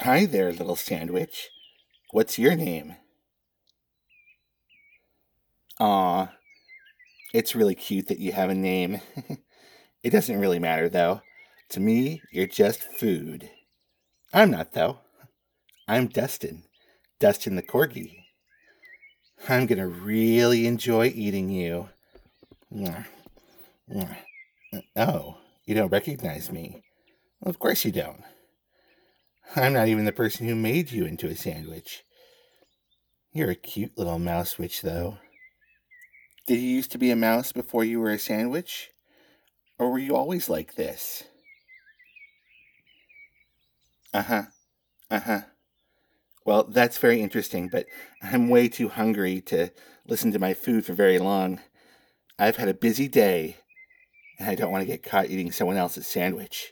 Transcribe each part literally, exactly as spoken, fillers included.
Hi there, little sandwich. What's your name? Aw, it's really cute that you have a name. It doesn't really matter, though. To me, you're just food. I'm not, though. I'm Dustin. Dustin the Corgi. I'm gonna really enjoy eating you. Oh, you don't recognize me? Of course you don't. I'm not even the person who made you into a sandwich. You're a cute little mouse witch, though. Did you used to be a mouse before you were a sandwich? Or were you always like this? Uh-huh, uh-huh. Well, that's very interesting, but I'm way too hungry to listen to my food for very long. I've had a busy day, and I don't want to get caught eating someone else's sandwich.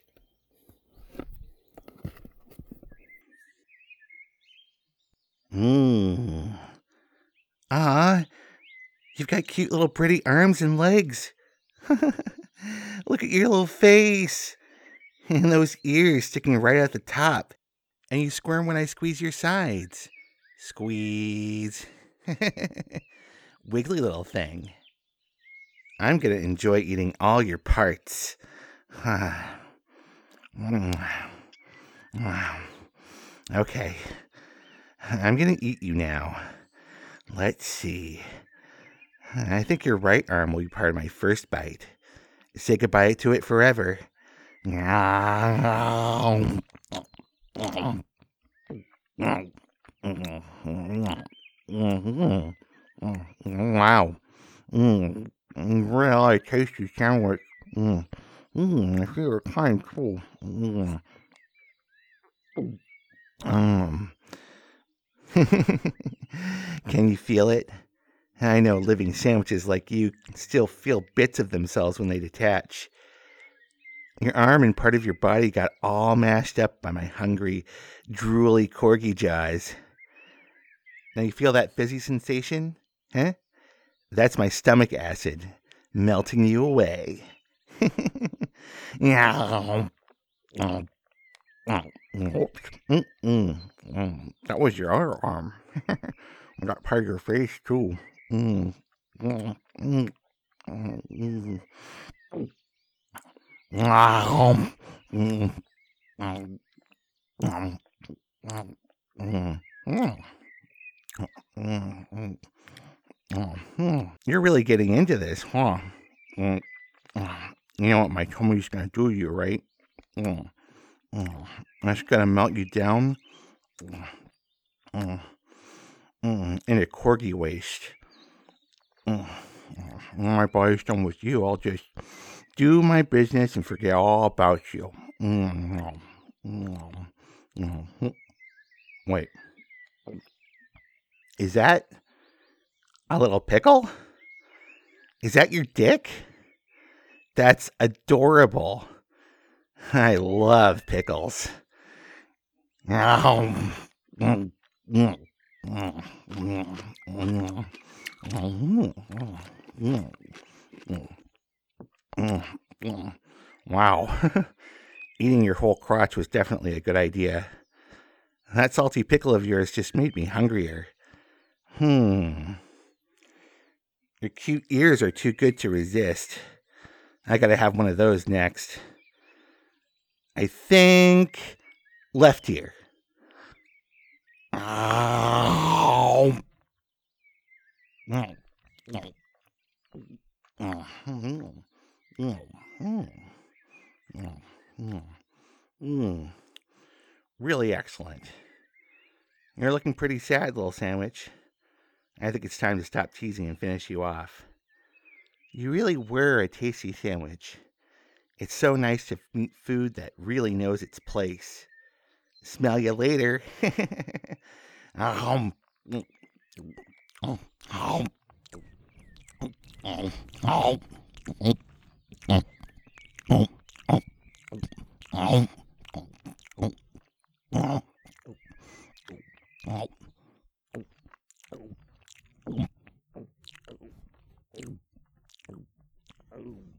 Mmm. Ah, you've got cute little pretty arms and legs. Look at your little face. And those ears sticking right at the top. And you squirm when I squeeze your sides. Squeeze. Wiggly little thing. I'm going to enjoy eating all your parts. Okay. I'm going to eat you now. Let's see. I think your right arm will be part of my first bite. Say goodbye to it forever. Wow. Mm. Really tasty sandwich. Mm. Mm. My favorite kind too. Mm. Um. Can you feel it? I know living sandwiches like you still feel bits of themselves when they detach. Your arm and part of your body got all mashed up by my hungry, drooly corgi jaws. Now you feel that fizzy sensation? Huh? That's my stomach acid melting you away. Yeah. That was your other arm. That part of your face too. Mm. Mm. Mm. Mm. Mm. Mm. Mm. Mm. Mm. Mm. You're really getting into this, huh? Mm. You know what my tummy's gonna do to you, right? Mm. Mm. That's gonna melt you down mm. Mm. in a corgi waist. Mm. When my body's done with you, I'll just do my business and forget all about you. Mm. Mm. Mm. Wait, is that a little pickle? Is that your dick? That's adorable. I love pickles. Mm. Mm. Mm. Mm. Mm. Wow. Eating your whole crotch was definitely a good idea. That salty pickle of yours just made me hungrier. Hmm. Your cute ears are too good to resist. I gotta have one of those next. I think left ear. Ow. Really excellent. You're looking pretty sad, little sandwich. I think it's time to stop teasing and finish you off. You really were a tasty sandwich. It's so nice to eat food that really knows its place. Smell you later. um, um, um, um, um, um, um,